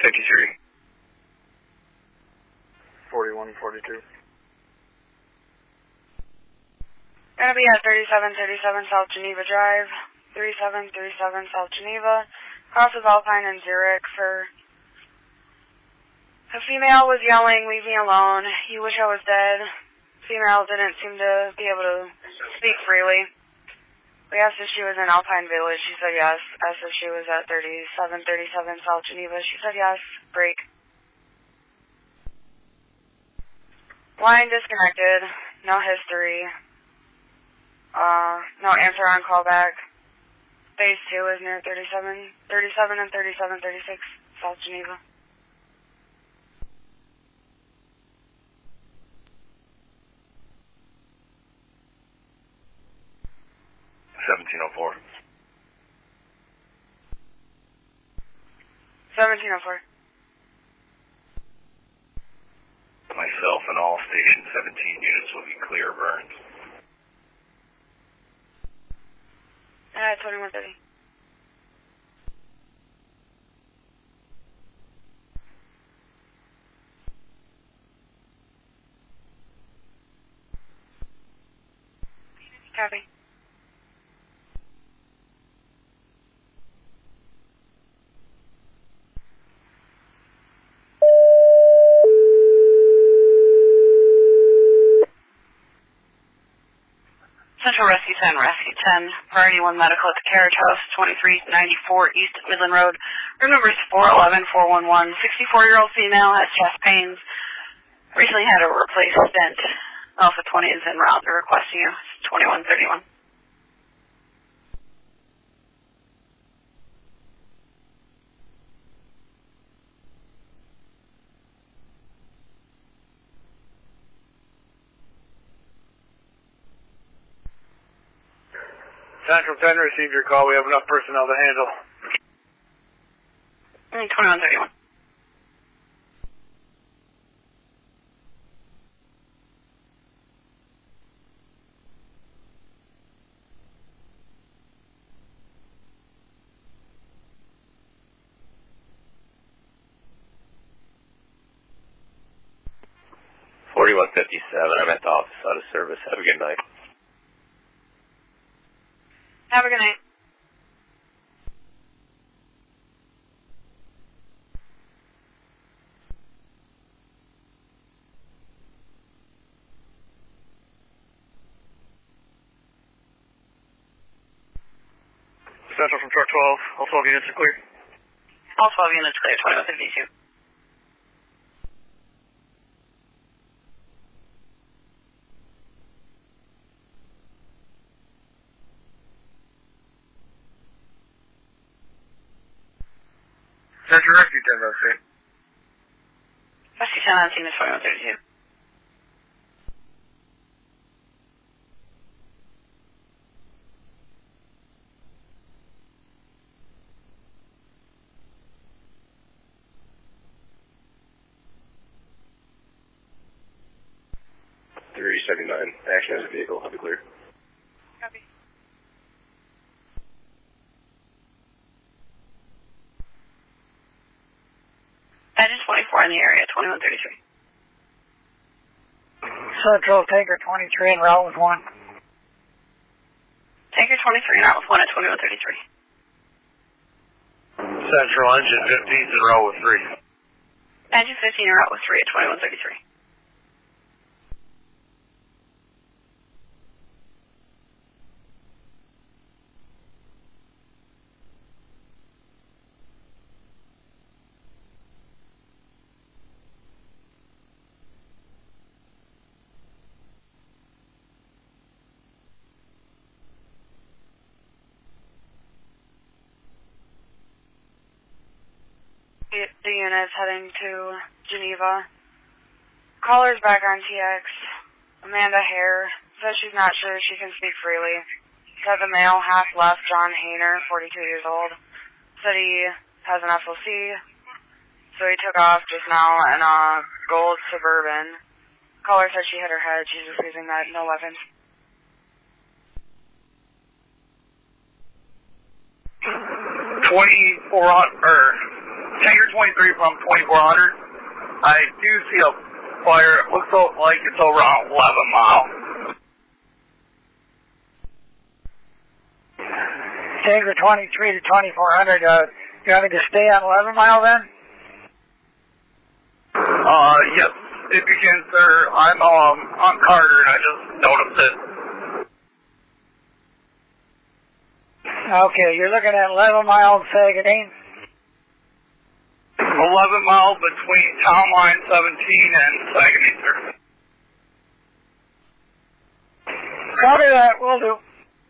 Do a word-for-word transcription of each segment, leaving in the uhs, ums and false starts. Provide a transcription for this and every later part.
fifty-three. forty-one forty-two. Gonna be at thirty-seven thirty-seven South Geneva Drive, thirty-seven thirty-seven South Geneva, crosses Alpine and Zurich for... A female was yelling, "Leave me alone. You wish I was dead." Female didn't seem to be able to speak freely. We asked if she was in Alpine Village. She said yes. Asked if she was at thirty-seven thirty-seven South Geneva. She said yes. Break. Line disconnected. No history. Uh, no answer on callback. Phase two is near thirty-seven, thirty-seven and thirty-seven thirty-six South Geneva. seventeen oh four. seventeen oh four. Myself and all station seventeen units will be clear burned. Uh, twenty-one thirty. Copy. Central Rescue ten, Rescue ten, Priority one Medical at the Carriage House, twenty-three ninety-four East Midland Road. Room number is four eleven four one one. sixty-four-year-old female has chest pains. Recently had a replaced stent. Alpha twenty is en route. They're requesting you. It's twenty-one thirty-one. Central ten received your call. We have enough personnel to handle. twenty-one thirty-one. forty-one fifty-seven. I'm at the office out of service. Have a good night. Have a good night. Central from truck twelve. All twelve units are clear. All twelve units clear, twenty-one fifty-two. Central Rescue ten, Rescue. Rescue ten on scene is twenty-one thirty-two. three seventy-nine. Action as a vehicle. I'll be clear. Copy. Engine twenty-four in the area, twenty-one thirty-three. Central, Tanker twenty-three en route with one. Tanker twenty-three en route with one at twenty-one thirty-three. Central, engine fifteen en route with three. Engine fifteen en route with three at twenty-one thirty-three. The unit's heading to Geneva. Caller's back on T X. Amanda Hare says she's not sure she can speak freely. Said the male half left John Hayner, forty-two years old. Said he has an F O C. So he took off just now in a gold Suburban. Caller said she hit her head. She's refusing that. No weapons. twenty-four on, er, Tanker twenty-three from twenty-four hundred. I do see a fire. It looks like it's over on eleven mile. Tanker twenty-three to twenty-four hundred, uh, you want me to stay on eleven mile then? Uh, yes, if you can, sir. I'm, um, on Carter, and I just noticed it. Okay, you're looking at eleven mile Sagadine? eleven mile between Town Line seventeen and Sagamine, sir. Copy that, will do.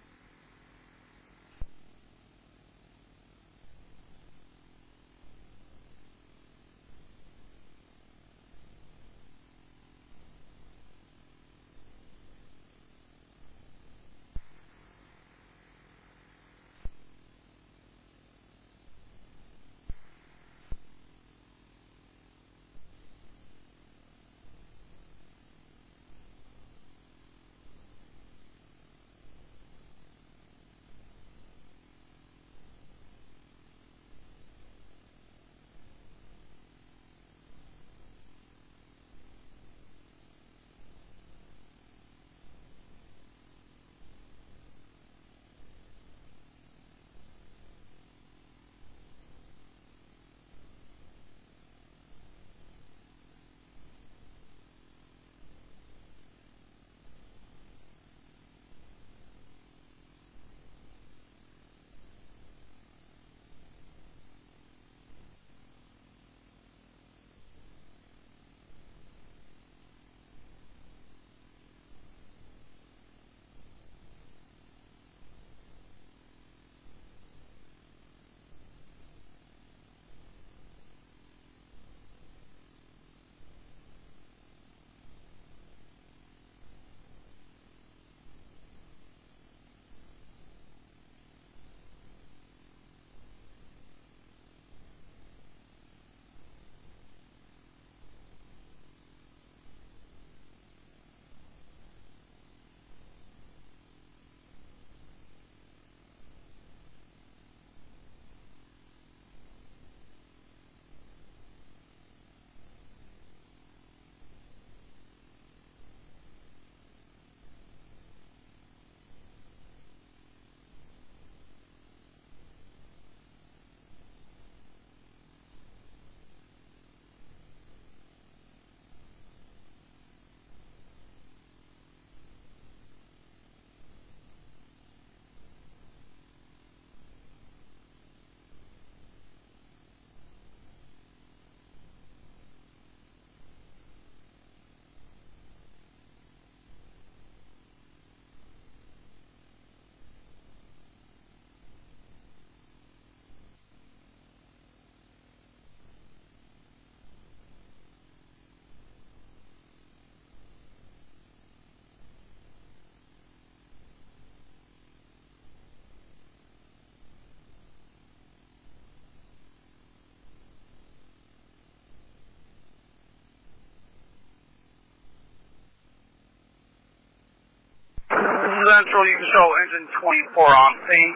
Central, you can show engine twenty-four on scene.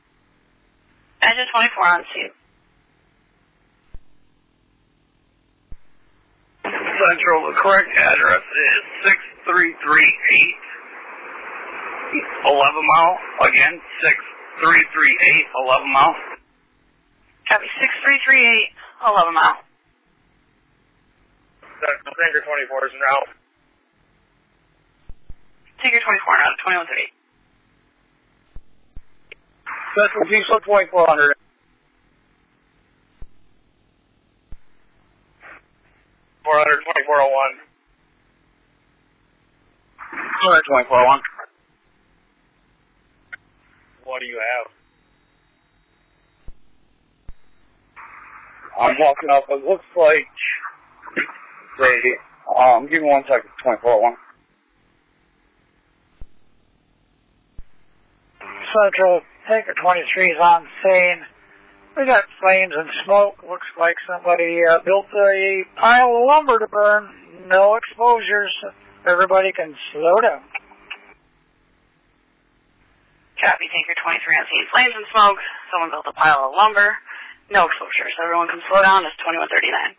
Engine twenty-four on scene. Central, the correct address is six three three eight eleven mile. Again, six three three eight eleven mile. Copy, six three three eight eleven mile. Central, Tanker twenty-four is en route. Tanker twenty-four out of twenty-one thirty. Central, Diesel twenty-four hundred. four hundred, twenty-four oh one. four hundred, twenty-four oh one. What do you have? I'm walking up. It looks like they, um, give me one second, twenty-four oh one. Central, Tanker twenty-three is on scene. We got flames and smoke. Looks like somebody uh, built a pile of lumber to burn. No exposures. Everybody can slow down. Copy, Tanker twenty-three on scene. Flames and smoke. Someone built a pile of lumber. No exposure, so everyone can slow down. It's twenty-one thirty-nine.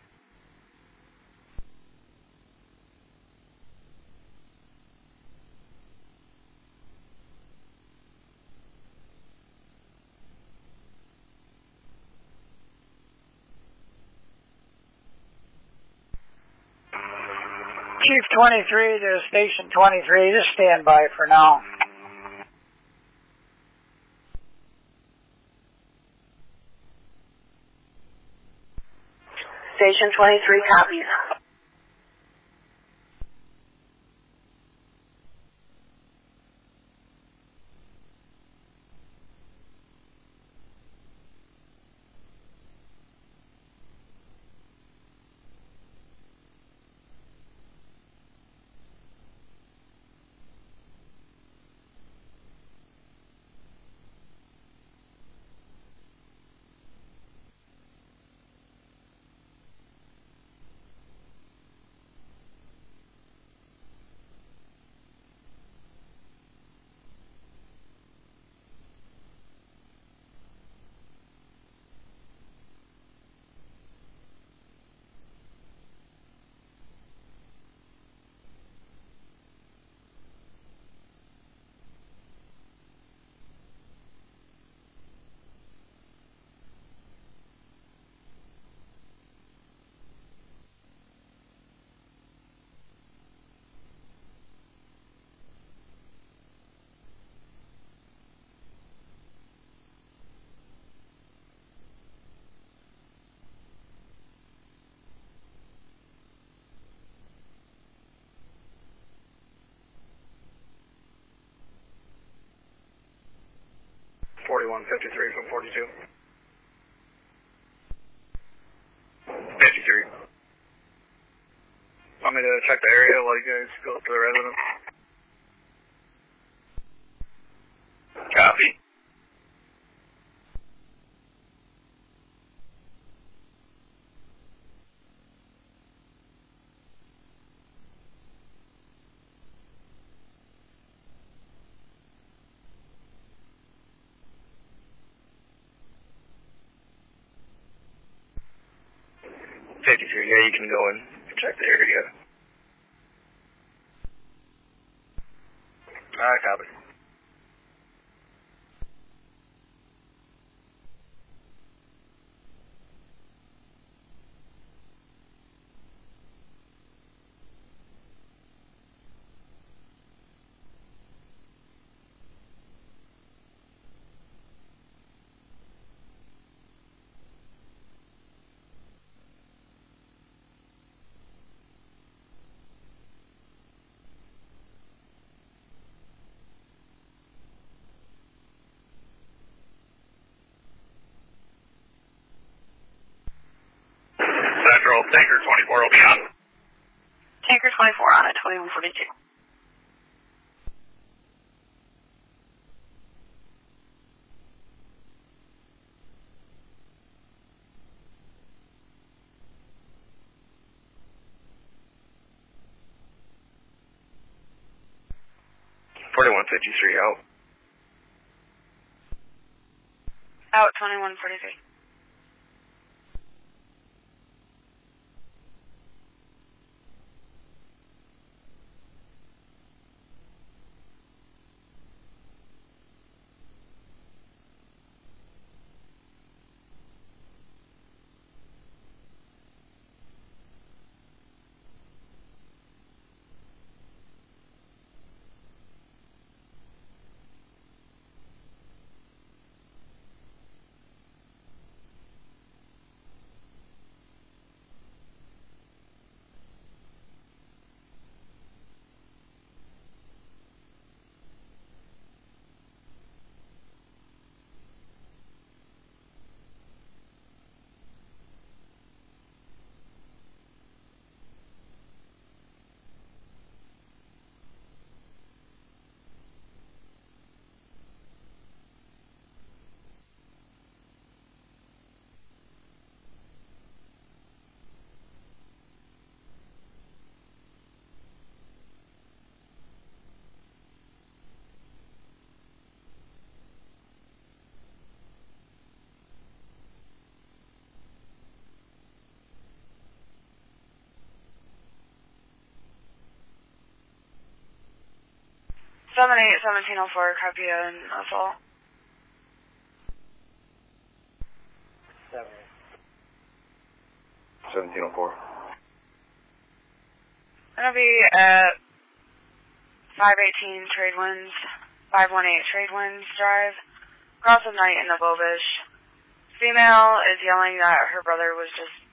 Chief twenty-three to Station twenty-three, just stand by for now. Station twenty-three copies. forty-one fifty-three from forty-two. fifty-three. Want me to check the area while you guys go up to the residence? Copy. fifty-three, yeah, you can go and check the area. Alright, copy. Central, Tanker twenty-four will be on. Tanker twenty-four on at twenty-one forty-two. forty-one fifty-three out. Out twenty-one forty-three. seven eight seventeen oh four, copy an assault. seventeen oh four. Gonna be at five eighteen Trade Winds, five one eight Trade Winds Drive, across the night in the Bobish. Female is yelling that her brother was just